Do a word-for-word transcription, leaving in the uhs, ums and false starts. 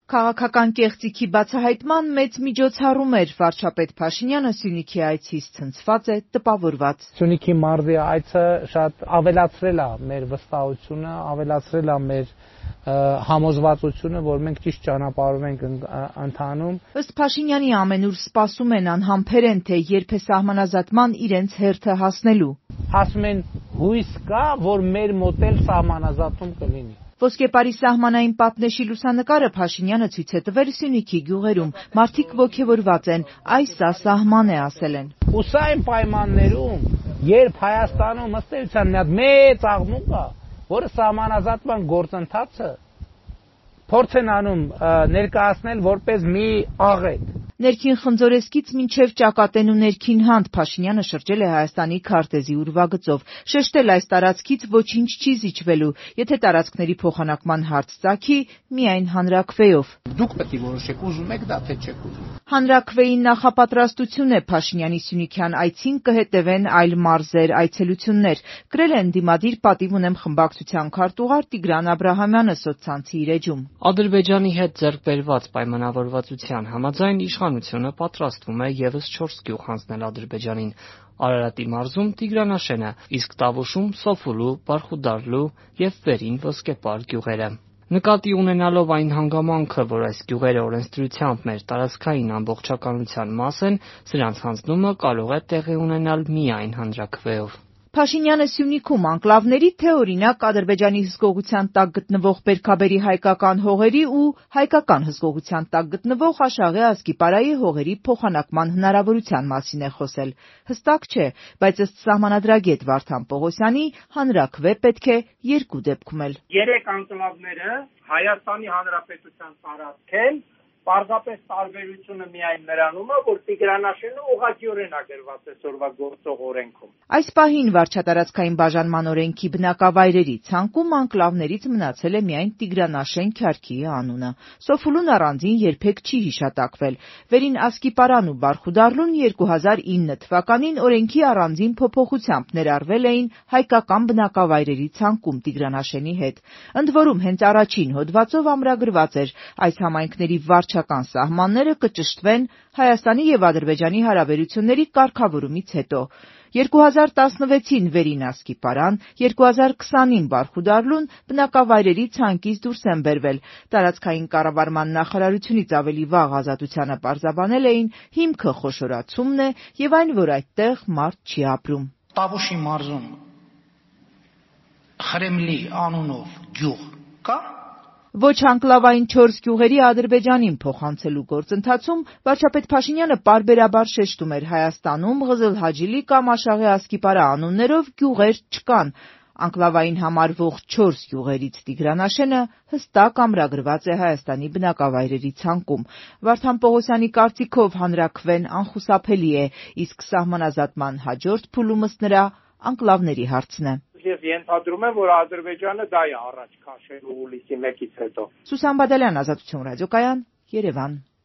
Քաղաքական կեղծիքի բացահայտման մեծ միջոցառում էր վարչապետ Փաշինյանը Սյունիքի այցից ցնցված է, տպավորված։ Սյունիքի մարզի այցը շատ ավելացրել է մեր վստահությունը, ավելացրել է մեր համոզվածությունը, որ մենք ճիշտ ճանապարհով ենք ընթանում։ Ըստ Փաշինյանի ամենուր սպասում են, անհամբեր են, թե երբ է սահմանազատման իրենց հերթը հասնելու։ Ասում են հույս կա, որ մեր մոտ էլ սահմանազատում կլինի։ Ոսկեպարի սահմանային պատնեշի լուսանկարը Փաշինյանը ցույց է տվել Սյունիքի գյուղերում։ Մարդիկ ոգևորված են, այս սա սահման է, ասել են։ Ու սա այն պայմաններում, երբ Հայաստանում ըստ էության մի հատ մեծ աղմուկ կա, որը սահմանազատման գործընթացը փորձ են անում ներկայացնել որպես մի աղետ։ Ներքին Խնձորեսկից մինչև Ճակատեն ու Ներքին Հանդ Փաշինյանը շրջել է Հայաստանի քարտեզի ուրվագծով, շեշտել այս տարածքից ոչինչ չի զիջվելու, եթե տարածքների փոխանակման հարց ծագի, միայն հանրաքվեով։ Դուք պետք է որոշեք, ուզում եք դա, թե չեք ուզում։ Հանրաքվեի նախապատրաստություն է Փաշինյանի Սյունիքյան այցին կհետևեն այլ մարզեր, այցելություններ։ Գրել են Դիմադիր պատիվ ունեմ խմբակցության քարտուղար Տիգրան Աբրահամյանը սոցցանցի իր էջում։ Ադրբեջանի հետ ձեռք բերված պայմանավորվածության համաձայն իշխանությունը պատրաստվում է ևս չորս գյուղ հանձնել Ադրբեջանին։ Արարատի մարզում Տիգրանաշենը, իսկ Տավուշում Սոֆուլու, Բարխուդարլու եւ Վերին Ոսկեպար գյուղերը։ Նկատի ունենալով այն հանգամանքը, որ այս գյուղերը օրենսդրությամբ մեր տարածքային ամբողջականության մաս են, սրանց հանձնումը կարող է տեղի ունենալ միայն հանրաքվեով։ Փաշինյանը Սյունիքում անկլավների, թե օրինակ Ադրբեջանի հսկողության տակ գտնվող Բերքաբերի հայկական հողերի ու հայկական հսկողության տակ գտնվող Աշաղի Ասկիպարայի հողերի փոխանակման հնարավորության մասին է խոսել։ Հստակ չէ, բայց ըստ սահմանադրագետ Վարդան Պողոսյանի հանրաքվե պետք է երկու դեպքում էլ։ Երեք անկլավները Հայաստանի Հանրապետության տարածք են, պարզապես տարբերությունը միայն նրանում է, որ Տիգրանաշենը ուղղակիորեն է գրված այսօրվա գործող օրենքում։ Այս պահին վարչատարածքային բաժանման օրենքի բնակավայրերի ցանկում անկլավներից մնացել է միայն Տիգրանաշեն Քյարքիի անունը։ Սոֆուլուն առանձին երբեք չի հիշատակվել։ Վերին Ասկիպարան ու Բարխուդարլուն երկու հազար ինը թվականին օրենքի առանձին փոփոխությամբ ներառվել էին հայկական բնակավայրերի ցանկում Տիգրանաշենի հետ։ Ընդ որում հենց առաջին հոդվածով ամրագրված էր այս համայնքների վարչական սահմանները կճշտվեն Հայաստանի եւ Ադրբեջանի հարաբերությունների կարգավորումից հետո։ երկու հազար տասնվեցին Վերին Ասկիպարան, երկու հազար քսանին Բարխուդարլուն բնակավայրերի ցանկից դուրս են բերվել։ Տարածքային կառավարման նախարարությունից ավելի վաղ ազատությանը պարզաբանել էին հիմքը խոշորացումն է եւ այն, որ այդտեղ մարդ չի ապրում։ Տավուշի մարզում Խրեմլի անունով գյուղ կա։ Ոչ անկլավային չորս գյուղերի Ադրբեջանին փոխանցելու գործընթացում վարչապետ Փաշինյանը պարբերաբար շեշտում էր Հայաստանում Ղզըլհաջիլի կամ Աշաղի Ասկիպարա անուններով գյուղեր չկան։ Անկլավային համարվող չորս գյուղերից Տիգրանաշենը հստակ ամրագրված է Հայաստանի բնակավայրերի ցանկում։ Վարդան Պողոսյանի կարծիքով հանրաքվեն անխուսափելի է, իսկ սահմանազատման հաջորդ փուլում ըստ նրա անկլավների հարցն է։ Ես ենթադրում եմ, որ Ադրբեջանը դա է առաջ քաշելու հուլիսի մեկից հետո։ Սուսան Բադալյան, Ազատություն ռադիոկայան, Երևան։